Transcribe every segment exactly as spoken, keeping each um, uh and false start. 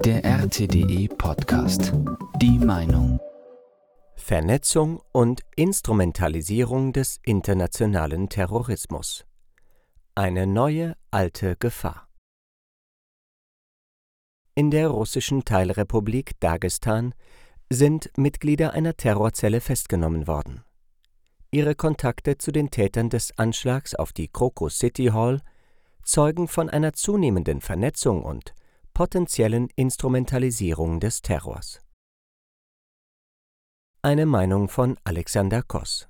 Der R T D E-Podcast. Die Meinung. Vernetzung und Instrumentalisierung des internationalen Terrorismus. Eine neue, alte Gefahr. In der russischen Teilrepublik Dagestan sind Mitglieder einer Terrorzelle festgenommen worden. Ihre Kontakte zu den Tätern des Anschlags auf die Crocus City Hall zeugen von einer zunehmenden Vernetzung und potenziellen Instrumentalisierung des Terrors. Eine Meinung von Alexander Koss.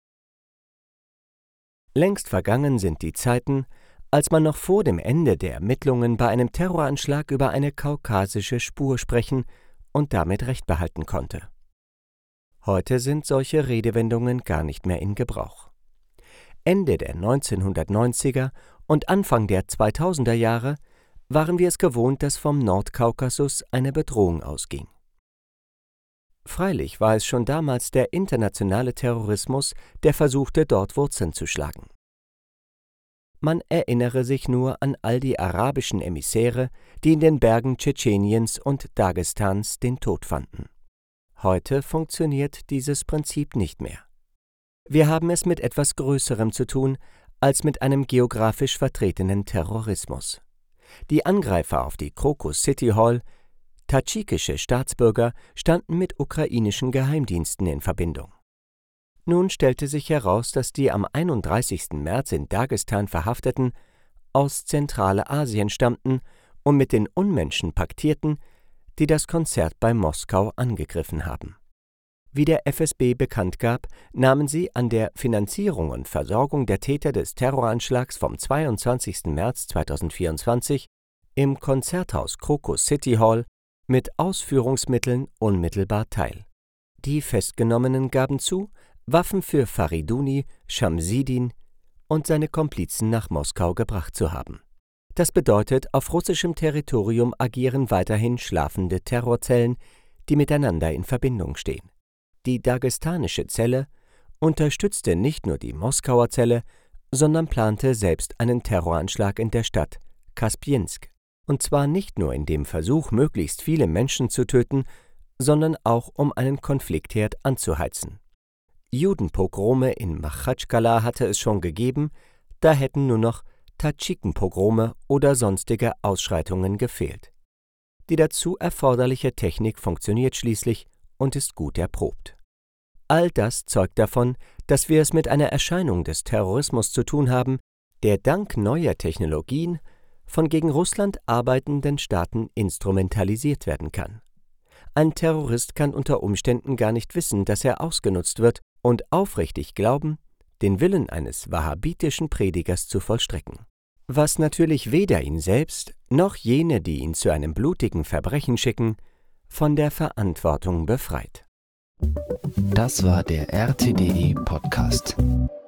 Längst vergangen sind die Zeiten, als man noch vor dem Ende der Ermittlungen bei einem Terroranschlag über eine kaukasische Spur sprechen und damit Recht behalten konnte. Heute sind solche Redewendungen gar nicht mehr in Gebrauch. Ende der neunzehnhundertneunziger und Anfang der zweitausender Jahre waren wir es gewohnt, dass vom Nordkaukasus eine Bedrohung ausging. Freilich war es schon damals der internationale Terrorismus, der versuchte, dort Wurzeln zu schlagen. Man erinnere sich nur an all die arabischen Emissäre, die in den Bergen Tschetscheniens und Dagestans den Tod fanden. Heute funktioniert dieses Prinzip nicht mehr. Wir haben es mit etwas Größerem zu tun, als mit einem geografisch vertretenen Terrorismus. Die Angreifer auf die Crocus City Hall, tadschikische Staatsbürger, standen mit ukrainischen Geheimdiensten in Verbindung. Nun stellte sich heraus, dass die am einunddreißigsten März in Dagestan Verhafteten aus Zentralasien stammten und mit den Unmenschen paktierten, die das Konzert bei Moskau angegriffen haben. Wie der F S B bekannt gab, nahmen sie an der Finanzierung und Versorgung der Täter des Terroranschlags vom zweiundzwanzigsten März zweitausendvierundzwanzig im Konzerthaus Crocus City Hall mit Ausführungsmitteln unmittelbar teil. Die Festgenommenen gaben zu, Waffen für Fariduni, Schamsidin und seine Komplizen nach Moskau gebracht zu haben. Das bedeutet, auf russischem Territorium agieren weiterhin schlafende Terrorzellen, die miteinander in Verbindung stehen. Die dagestanische Zelle unterstützte nicht nur die Moskauer Zelle, sondern plante selbst einen Terroranschlag in der Stadt Kaspiensk. Und zwar nicht nur in dem Versuch, möglichst viele Menschen zu töten, sondern auch um einen Konfliktherd anzuheizen. Judenpogrome in Machatschkala hatte es schon gegeben, da hätten nur noch Tadschikenpogrome oder sonstige Ausschreitungen gefehlt. Die dazu erforderliche Technik funktioniert schließlich und ist gut erprobt. All das zeugt davon, dass wir es mit einer Erscheinung des Terrorismus zu tun haben, der dank neuer Technologien von gegen Russland arbeitenden Staaten instrumentalisiert werden kann. Ein Terrorist kann unter Umständen gar nicht wissen, dass er ausgenutzt wird und aufrichtig glauben, den Willen eines wahhabitischen Predigers zu vollstrecken. Was natürlich weder ihn selbst noch jene, die ihn zu einem blutigen Verbrechen schicken, von der Verantwortung befreit. Das war der R T D E-Podcast.